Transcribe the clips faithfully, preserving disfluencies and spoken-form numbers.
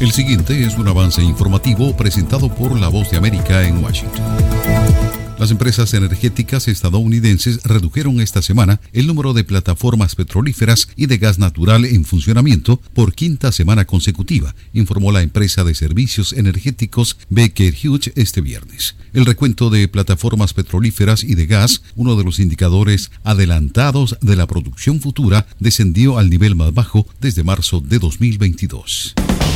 El siguiente es un avance informativo presentado por La Voz de América en Washington. Las empresas energéticas estadounidenses redujeron esta semana el número de plataformas petrolíferas y de gas natural en funcionamiento por quinta semana consecutiva, informó la empresa de servicios energéticos Baker Hughes este viernes. El recuento de plataformas petrolíferas y de gas, uno de los indicadores adelantados de la producción futura, descendió al nivel más bajo desde marzo de dos mil veintidós.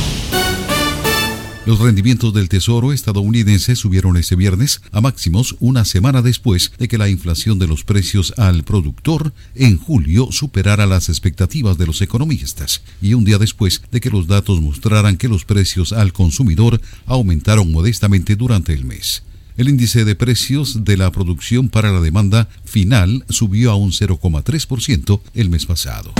Los rendimientos del Tesoro estadounidense subieron este viernes a máximos una semana después de que la inflación de los precios al productor en julio superara las expectativas de los economistas y un día después de que los datos mostraran que los precios al consumidor aumentaron modestamente durante el mes. El índice de precios de la producción para la demanda final subió a un cero coma tres por ciento el mes pasado.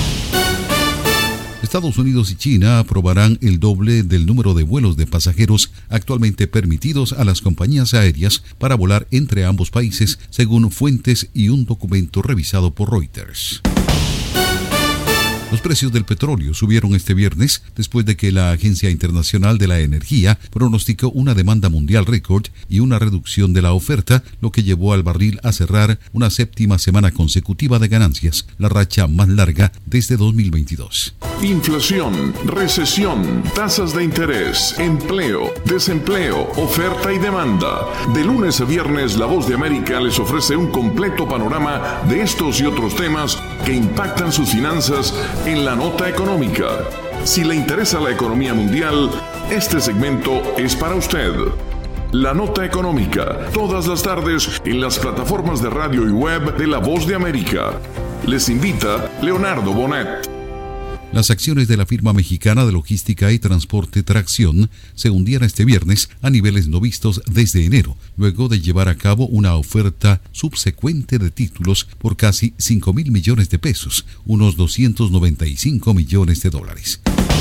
Estados Unidos y China aprobarán el doble del número de vuelos de pasajeros actualmente permitidos a las compañías aéreas para volar entre ambos países, según fuentes y un documento revisado por Reuters. Los precios del petróleo subieron este viernes después de que la Agencia Internacional de la Energía pronosticó una demanda mundial récord y una reducción de la oferta, lo que llevó al barril a cerrar una séptima semana consecutiva de ganancias, la racha más larga desde dos mil veintidós. Inflación, recesión, tasas de interés, empleo, desempleo, oferta y demanda. De lunes a viernes, La Voz de América les ofrece un completo panorama de estos y otros temas que impactan sus finanzas en la nota económica. Si le interesa la economía mundial, este segmento es para usted. La nota económica, todas las tardes en las plataformas de radio y web de La Voz de América. Les invita Leonardo Bonet. Las acciones de la firma mexicana de logística y transporte Tracción se hundían este viernes a niveles no vistos desde enero, luego de llevar a cabo una oferta subsecuente de títulos por casi cinco mil millones de pesos, unos doscientos noventa y cinco millones de dólares.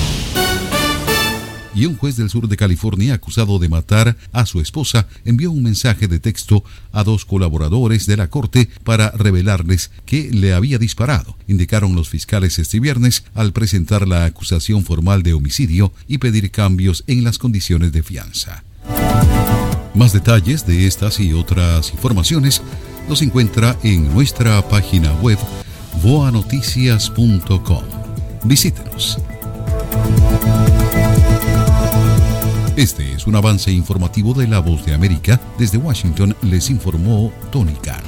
Y un juez del sur de California, acusado de matar a su esposa, envió un mensaje de texto a dos colaboradores de la corte para revelarles que le había disparado, indicaron los fiscales este viernes al presentar la acusación formal de homicidio y pedir cambios en las condiciones de fianza. Más detalles de estas y otras informaciones los encuentra en nuestra página web voa noticias punto com. Visítenos. Este es un avance informativo de La Voz de América. Desde Washington les informó Tony Cano.